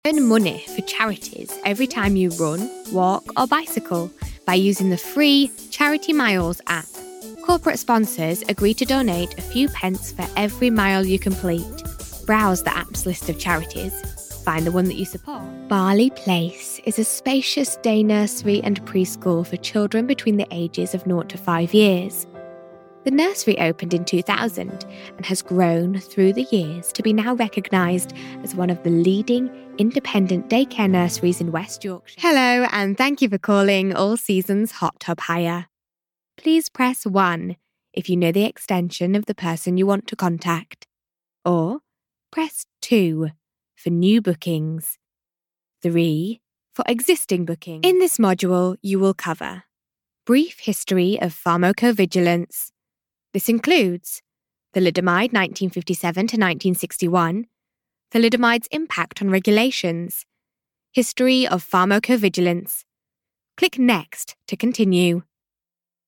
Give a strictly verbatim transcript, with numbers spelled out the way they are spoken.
Earn money for charities every time you run, walk, or bicycle by using the free Charity Miles app. Corporate sponsors agree to donate a few pence for every mile you complete. Browse the app's list of charities. Find the one that you support. Barley Place is a spacious day nursery and preschool for children between the ages of zero to five years. The nursery opened in two thousand and has grown through the years to be now recognised as one of the leading independent daycare nurseries in West Yorkshire. Hello, and thank you for calling All Seasons Hot Tub Hire. Please press one if you know the extension of the person you want to contact, or press two for new bookings, three for existing bookings. In this module, you will cover brief history of pharmacovigilance. This includes thalidomide nineteen fifty-seven to nineteen sixty-one, thalidomide's impact on regulations, history of pharmacovigilance. Click Next to continue.